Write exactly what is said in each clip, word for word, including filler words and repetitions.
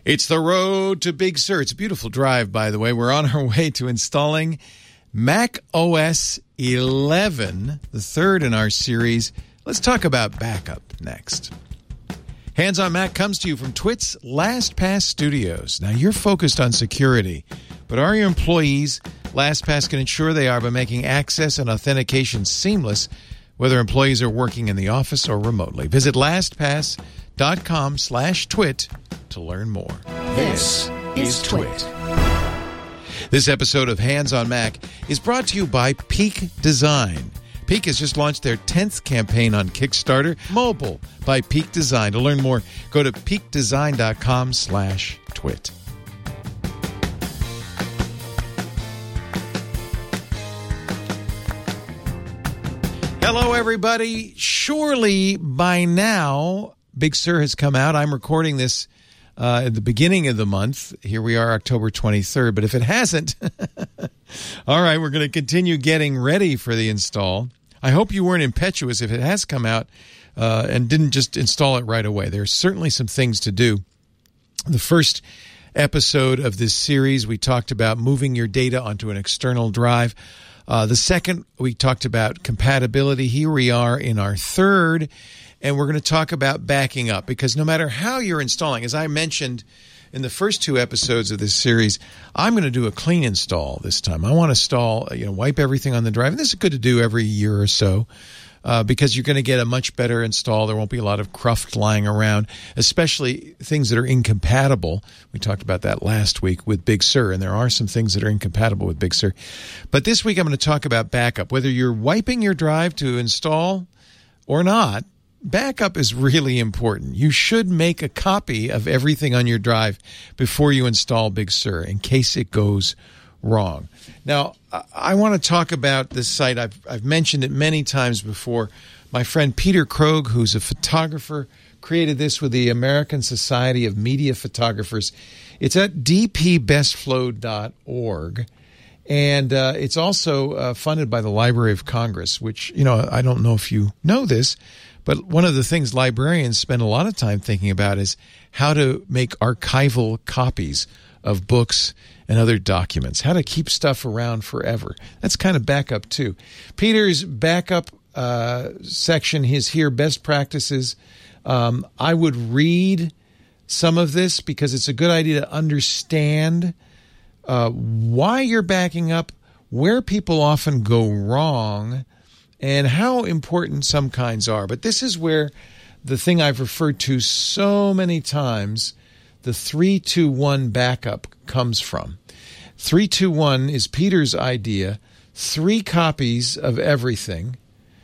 It's the road to Big Sur. It's a beautiful drive, by the way. We're on our way to installing Mac O S eleven, the third in our series. Let's talk about backup next. Hands on Mac comes to you from Twit's LastPass Studios. Now, you're focused on security, but are your employees? LastPass can ensure they are by making access and authentication seamless, whether employees are working in the office or remotely. Visit LastPass.com slash twit to learn more. This is Twit. This episode of Hands on Mac is brought to you by Peak Design. Peak has just launched their tenth campaign on Kickstarter, Mobile by Peak Design. To learn more, go to peakdesign.com slash twit. Hello, everybody. Surely by now, Big Sur has come out. I'm recording this uh, at the beginning of the month. Here we are, October twenty-third. But if it hasn't, all right, we're going to continue getting ready for the install. I hope you weren't impetuous if it has come out uh, and didn't just install it right away. There's certainly some things to do. The first episode of this series, we talked about moving your data onto an external drive. Uh, the second, we talked about compatibility. Here we are in our third, and we're going to talk about backing up, because no matter how you're installing, as I mentioned in the first two episodes of this series, I'm going to do a clean install this time. I want to install, you know, wipe everything on the drive. And this is good to do every year or so uh, because you're going to get a much better install. There won't be a lot of cruft lying around, especially things that are incompatible. We talked about that last week with Big Sur, and there are some things that are incompatible with Big Sur. But this week I'm going to talk about backup. Whether you're wiping your drive to install or not, backup is really important. You should make a copy of everything on your drive before you install Big Sur in case it goes wrong. Now, I want to talk about this site. I've, I've mentioned it many times before. My friend Peter Krogh, who's a photographer, created this with the American Society of Media Photographers. It's at d p best flow dot org. And uh, it's also uh, funded by the Library of Congress, which, you know, I don't know if you know this, but one of the things librarians spend a lot of time thinking about is how to make archival copies of books and other documents, how to keep stuff around forever. That's kind of backup, too. Peter's backup uh, section is here, best practices. Um, I would read some of this because it's a good idea to understand uh, why you're backing up, where people often go wrong, and how important some kinds are. But this is where the thing I've referred to so many times, the three two one backup, comes from. three two one is Peter's idea, three copies of everything,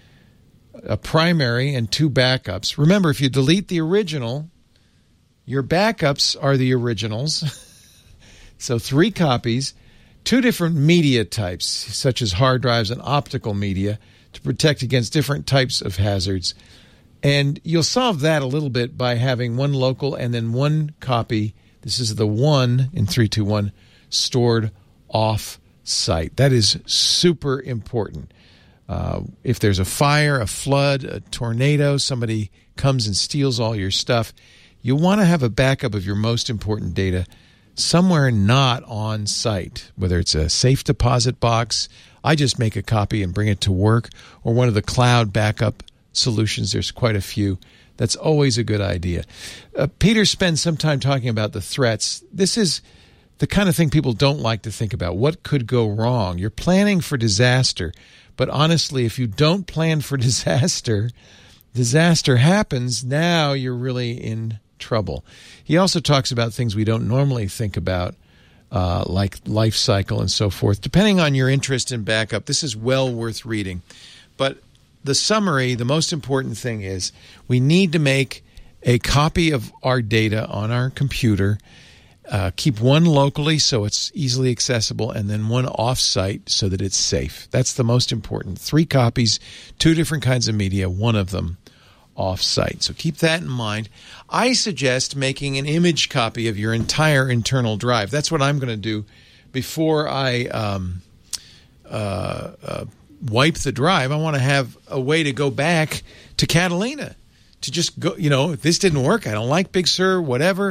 a primary and two backups. Remember, if you delete the original, your backups are the originals. So three copies, two different media types, such as hard drives and optical media, to protect against different types of hazards. And you'll solve that a little bit by having one local and then one copy. This is the one in three two one stored off-site. That is super important. Uh, if there's a fire, a flood, a tornado, somebody comes and steals all your stuff, you want to have a backup of your most important data somewhere not on site, whether it's a safe deposit box. I just make a copy and bring it to work, or one of the cloud backup solutions. There's quite a few. That's always a good idea. Uh, Peter spends some time talking about the threats. This is the kind of thing people don't like to think about. What could go wrong? You're planning for disaster, but honestly, if you don't plan for disaster, disaster happens, now you're really in trouble. He also talks about things we don't normally think about, uh, like life cycle and so forth. Depending on your interest in backup, this is well worth reading. But the summary, the most important thing is we need to make a copy of our data on our computer, uh, keep one locally so it's easily accessible, and then one off-site so that it's safe. That's the most important. Three copies, two different kinds of media, one of them off-site. So keep that in mind. I suggest making an image copy of your entire internal drive. That's what I'm going to do before I um, uh, uh, wipe the drive. I want to have a way to go back to Catalina, to just go, you know, if this didn't work, I don't like Big Sur, whatever,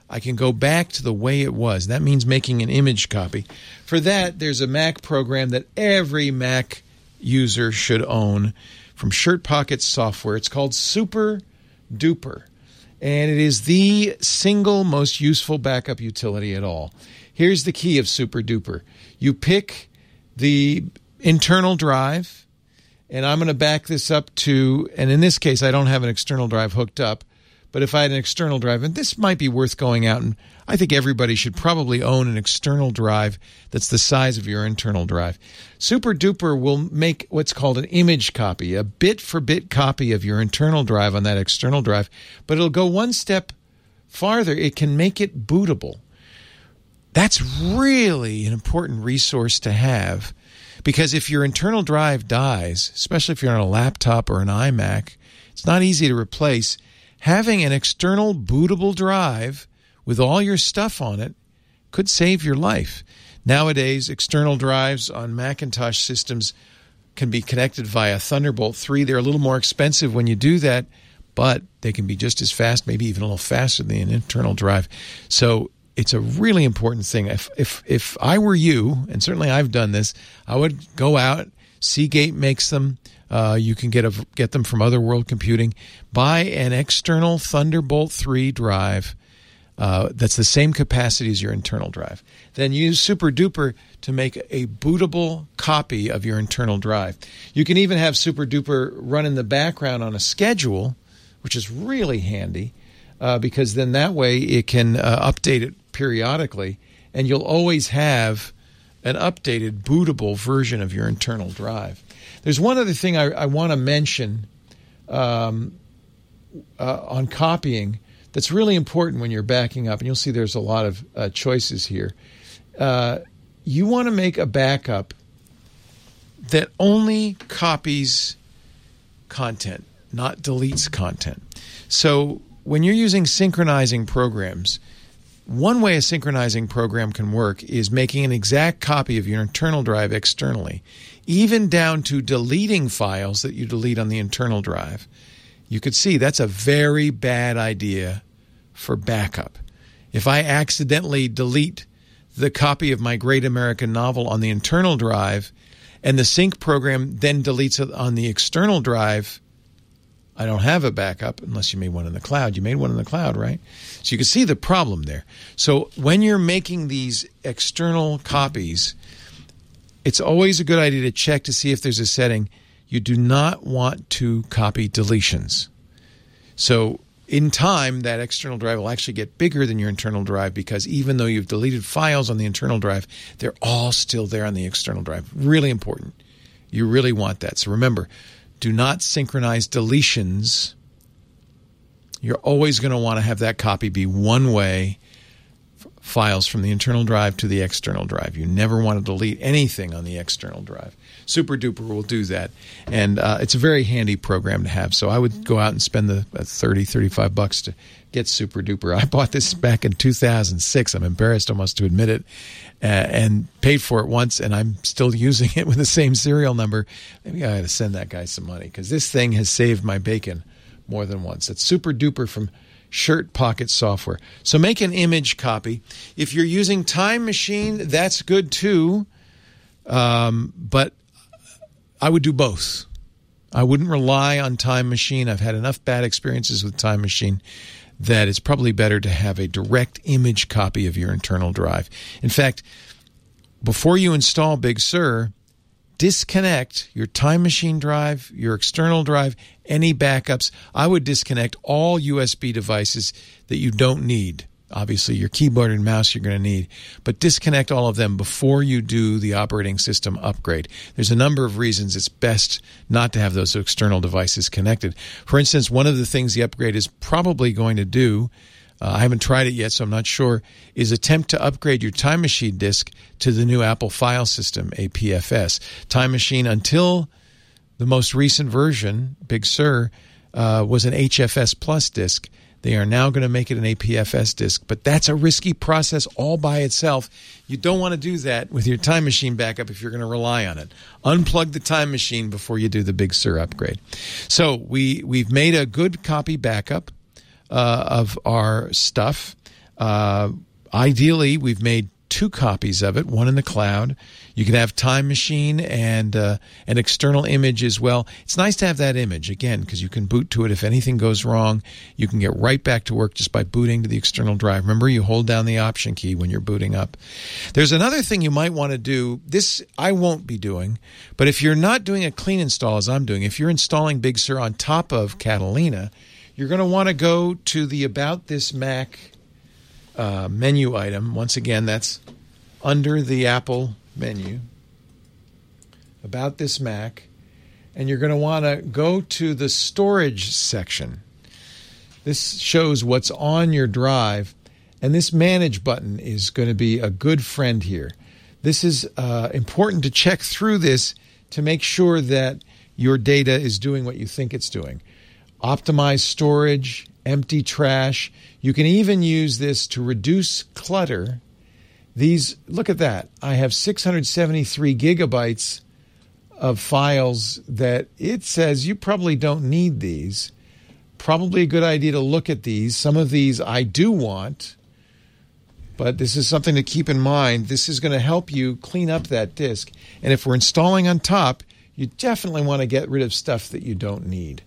I can go back to the way it was. That means making an image copy. For that, there's a Mac program that every Mac user should own from Shirt Pocket Software. It's called Super Duper, and it is the single most useful backup utility at all. Here's the key of Super Duper. You pick the internal drive, and I'm going to back this up to, and in this case, I don't have an external drive hooked up, but if I had an external drive, and this might be worth going out, and I think everybody should probably own an external drive that's the size of your internal drive. Super Duper will make what's called an image copy, a bit-for-bit copy of your internal drive on that external drive, but it'll go one step farther. It can make it bootable. That's really an important resource to have, because if your internal drive dies, especially if you're on a laptop or an iMac, it's not easy to replace. Having an external bootable drive with all your stuff on it could save your life. Nowadays, external drives on Macintosh systems can be connected via Thunderbolt three. They're a little more expensive when you do that, but they can be just as fast, maybe even a little faster than an internal drive. So it's a really important thing. If if if I were you, and certainly I've done this, I would go out. Seagate makes them. Uh, you can get a, get them from Other World Computing. Buy an external Thunderbolt three drive uh, that's the same capacity as your internal drive. Then use Super Duper to make a bootable copy of your internal drive. You can even have Super Duper run in the background on a schedule, which is really handy uh, because then that way it can uh, update it periodically, and you'll always have an updated bootable version of your internal drive. There's one other thing I, I want to mention um, uh, on copying that's really important when you're backing up, and you'll see there's a lot of uh, choices here. Uh, you want to make a backup that only copies content, not deletes content. So when you're using synchronizing programs, one way a synchronizing program can work is making an exact copy of your internal drive externally, even down to deleting files that you delete on the internal drive. You could see that's a very bad idea for backup. If I accidentally delete the copy of my Great American Novel on the internal drive and the sync program then deletes it on the external drive, I don't have a backup unless you made one in the cloud. You made one in the cloud, right? So you can see the problem there. So when you're making these external copies, it's always a good idea to check to see if there's a setting. You do not want to copy deletions. So in time, that external drive will actually get bigger than your internal drive because even though you've deleted files on the internal drive, they're all still there on the external drive. Really important. You really want that. So remember, do not synchronize deletions. You're always going to want to have that copy be one way, f- files from the internal drive to the external drive. You never want to delete anything on the external drive. Super Duper will do that. And uh, it's a very handy program to have. So I would go out and spend the uh, thirty, thirty-five bucks to get Super Duper. I bought this back in two thousand six. I'm embarrassed almost to admit it. Uh, and paid for it once, and I'm still using it with the same serial number. Maybe I got to send that guy some money because this thing has saved my bacon more than once. It's Super Duper from Shirt Pocket Software. So make an image copy. If you're using Time Machine, that's good too, um, but I would do both. I wouldn't rely on Time Machine. I've had enough bad experiences with Time Machine that it's probably better to have a direct image copy of your internal drive. In fact, before you install Big Sur, disconnect your Time Machine drive, your external drive, any backups. I would disconnect all U S B devices that you don't need. Obviously, your keyboard and mouse you're going to need, but disconnect all of them before you do the operating system upgrade. There's a number of reasons it's best not to have those external devices connected. For instance, one of the things the upgrade is probably going to do, uh, I haven't tried it yet, so I'm not sure, is attempt to upgrade your Time Machine disk to the new Apple file system, A P F S. Time Machine, until the most recent version, Big Sur, uh, was an H F S Plus disk. They are now going to make it an A P F S disk, but that's a risky process all by itself. You don't want to do that with your Time Machine backup if you're going to rely on it. Unplug the Time Machine before you do the Big Sur upgrade. So we, we've made a good copy backup uh, of our stuff. Uh, ideally, we've made two copies of it, one in the cloud. You can have Time Machine and uh, an external image as well. It's nice to have that image, again, because you can boot to it. If anything goes wrong, you can get right back to work just by booting to the external drive. Remember, you hold down the Option key when you're booting up. There's another thing you might want to do. This I won't be doing, but if you're not doing a clean install as I'm doing, if you're installing Big Sur on top of Catalina, you're going to want to go to the About This Mac Uh, menu item. Once again, that's under the Apple menu, About This Mac, and you're going to want to go to the storage section. This shows what's on your drive, and this Manage button is going to be a good friend here. This is uh, important to check through this to make sure that your data is doing what you think it's doing. Optimize storage, empty trash. You can even use this to reduce clutter. These, look at that. I have six hundred seventy-three gigabytes of files that it says you probably don't need these. Probably a good idea to look at these. Some of these I do want, but this is something to keep in mind. This is going to help you clean up that disk. And if we're installing on top, you definitely want to get rid of stuff that you don't need.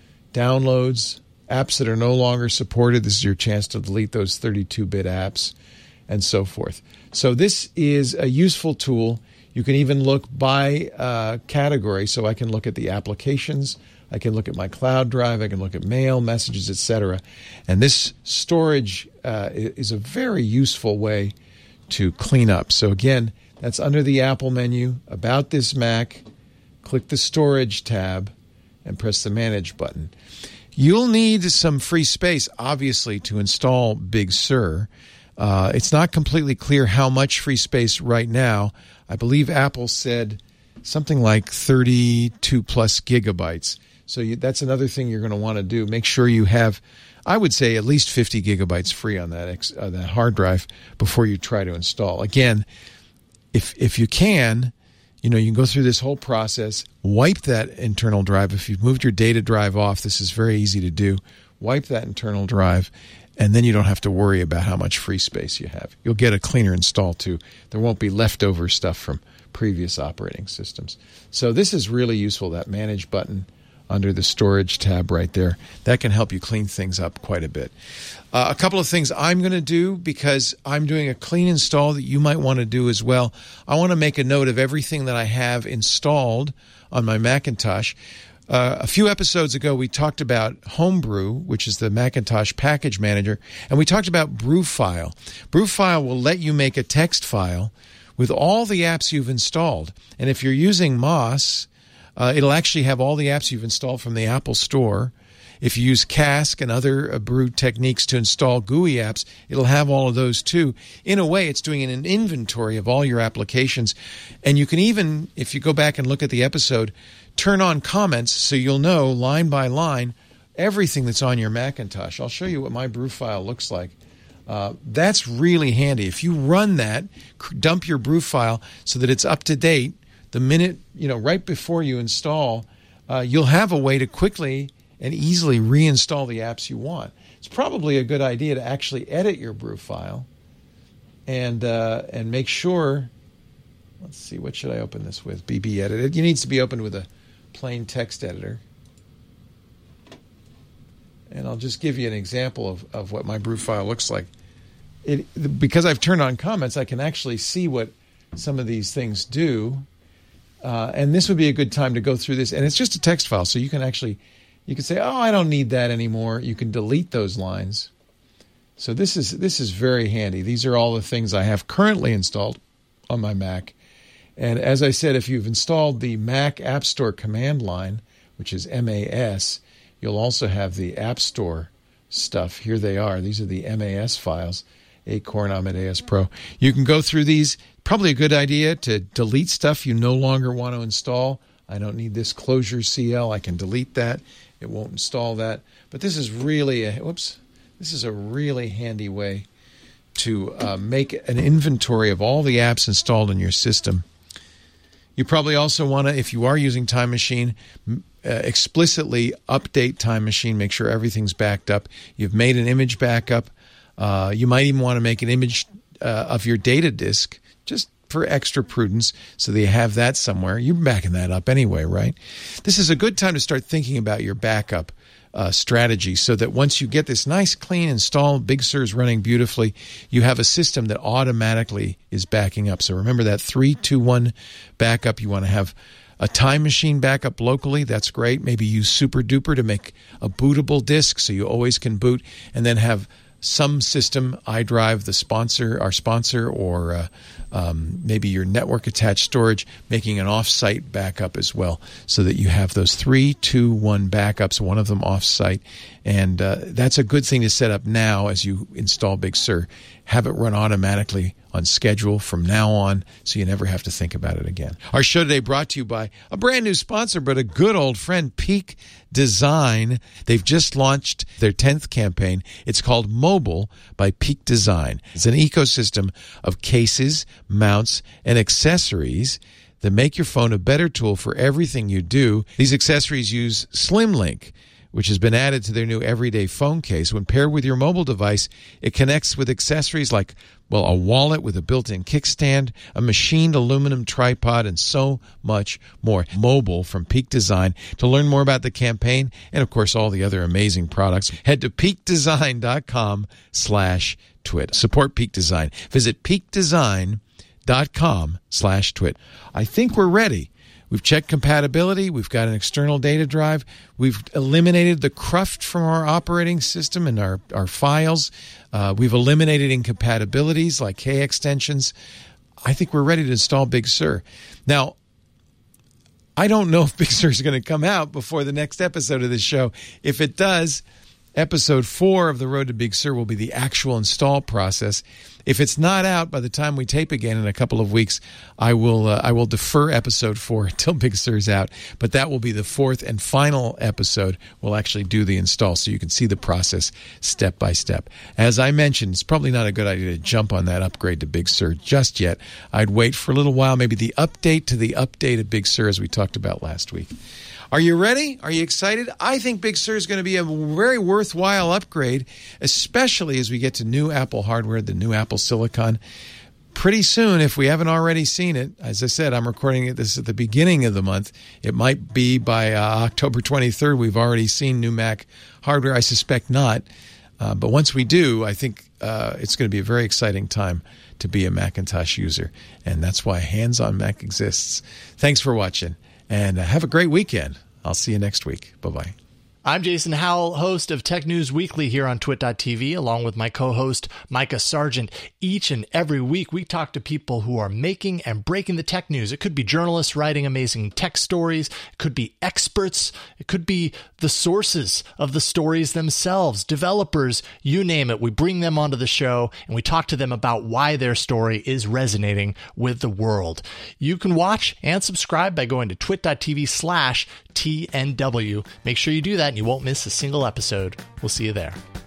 Downloads, apps that are no longer supported. This is your chance to delete those thirty-two bit apps and so forth. So this is a useful tool. You can even look by uh, category. So I can look at the applications. I can look at my cloud drive. I can look at mail, messages, et cetera. And this storage uh, is a very useful way to clean up. So again, that's under the Apple menu, About This Mac. Click the Storage tab and press the Manage button. You'll need some free space, obviously, to install Big Sur. Uh, it's not completely clear how much free space right now. I believe Apple said something like thirty-two plus gigabytes. So you, that's another thing you're going to want to do. Make sure you have, I would say, at least fifty gigabytes free on that ex, uh, that hard drive before you try to install. Again, if if you can, you know, you can go through this whole process, wipe that internal drive. If you've moved your data drive off, this is very easy to do. Wipe that internal drive, and then you don't have to worry about how much free space you have. You'll get a cleaner install, too. There won't be leftover stuff from previous operating systems. So this is really useful, that Manage button under the Storage tab right there. That can help you clean things up quite a bit. Uh, a couple of things I'm going to do, because I'm doing a clean install that you might want to do as well. I want to make a note of everything that I have installed on my Macintosh. Uh, a few episodes ago, we talked about Homebrew, which is the Macintosh package manager, and we talked about Brewfile. Brewfile will let you make a text file with all the apps you've installed. And if you're using Moss, uh, it'll actually have all the apps you've installed from the Apple Store. If you use Cask and other uh, Brew techniques to install G U I apps, it'll have all of those too. In a way, it's doing an inventory of all your applications. And you can even, if you go back and look at the episode, turn on comments so you'll know line by line everything that's on your Macintosh. I'll show you what my brew file looks like. Uh, that's really handy. If you run that, dump your brew file so that it's up to date, the minute, you know, right before you install, uh, you'll have a way to quickly and easily reinstall the apps you want. It's probably a good idea to actually edit your brew file and uh, and make sure. Let's see, what should I open this with? B B Edit. It needs to be opened with a plain text editor. And I'll just give you an example of, of what my brew file looks like. It, because I've turned on comments, I can actually see what some of these things do. Uh, and this would be a good time to go through this. And it's just a text file, so you can actually, you can say, oh, I don't need that anymore. You can delete those lines. So this is this is very handy. These are all the things I have currently installed on my Mac. And as I said, if you've installed the Mac App Store command line, which is M A S, you'll also have the App Store stuff. Here they are. These are the M A S files, Acorn, Amadeus Pro. You can go through these. Probably a good idea to delete stuff you no longer want to install. I don't need this Closure C L. I can delete that. It won't install that. But this is really a, whoops, this is a really handy way to uh, make an inventory of all the apps installed in your system. You probably also want to, if you are using Time Machine, uh, explicitly update Time Machine, make sure everything's backed up. You've made an image backup. Uh, you might even want to make an image uh, of your data disk just for extra prudence so that you have that somewhere. You're backing that up anyway, right? This is a good time to start thinking about your backup uh, strategy so that once you get this nice, clean install, Big Sur is running beautifully, you have a system that automatically is backing up. So remember that three two one backup. You want to have a Time Machine backup locally. That's great. Maybe use Super Duper to make a bootable disk so you always can boot, and then have some system, iDrive, the sponsor, our sponsor, or uh, um, maybe your network-attached storage, making an off-site backup as well, so that you have those three, two, one backups, one of them off-site. And uh, that's a good thing to set up now as you install Big Sur. Have it run automatically on schedule from now on, so you never have to think about it again. Our show today brought to you by a brand new sponsor, but a good old friend, Peak Design. They've just launched their tenth campaign. It's called Mobile by Peak Design. It's an ecosystem of cases, mounts, and accessories that make your phone a better tool for everything you do. These accessories use SlimLink, which has been added to their new everyday phone case. When paired with your mobile device, it connects with accessories like, well, a wallet with a built-in kickstand, a machined aluminum tripod, and so much more. Mobile from Peak Design. To learn more about the campaign and, of course, all the other amazing products, head to peakdesign.com slash twit. Support Peak Design. Visit peakdesign.com slash twit. I think we're ready. We've checked compatibility. We've got an external data drive. We've eliminated the cruft from our operating system and our, our files. Uh, we've eliminated incompatibilities like K extensions. I think we're ready to install Big Sur. Now, I don't know if Big Sur is going to come out before the next episode of this show. If it does, episode four of The Road to Big Sur will be the actual install process. If it's not out by the time we tape again in a couple of weeks, I will uh, I will defer episode four until Big Sur's out. But that will be the fourth and final episode. We'll actually do the install so you can see the process step by step. As I mentioned, it's probably not a good idea to jump on that upgrade to Big Sur just yet. I'd wait for a little while, maybe the update to the update of Big Sur as we talked about last week. Are you ready? Are you excited? I think Big Sur is going to be a very worthwhile upgrade, especially as we get to new Apple hardware, the new Apple Silicon. Pretty soon, if we haven't already seen it, as I said, I'm recording it this at the beginning of the month. It might be by uh, October twenty-third. We've already seen new Mac hardware. I suspect not. Uh, but once we do, I think uh, it's going to be a very exciting time to be a Macintosh user. And that's why Hands-on Mac exists. Thanks for watching. And uh, have a great weekend. I'll see you next week. Bye-bye. I'm Jason Howell, host of Tech News Weekly here on twit dot t v, along with my co-host Micah Sargent. Each and every week, we talk to people who are making and breaking the tech news. It could be journalists writing amazing tech stories. It could be experts. It could be the sources of the stories themselves, developers, you name it. We bring them onto the show, and we talk to them about why their story is resonating with the world. You can watch and subscribe by going to twit dot t v slash T N W. Make sure you do that, and you won't miss a single episode. We'll see you there.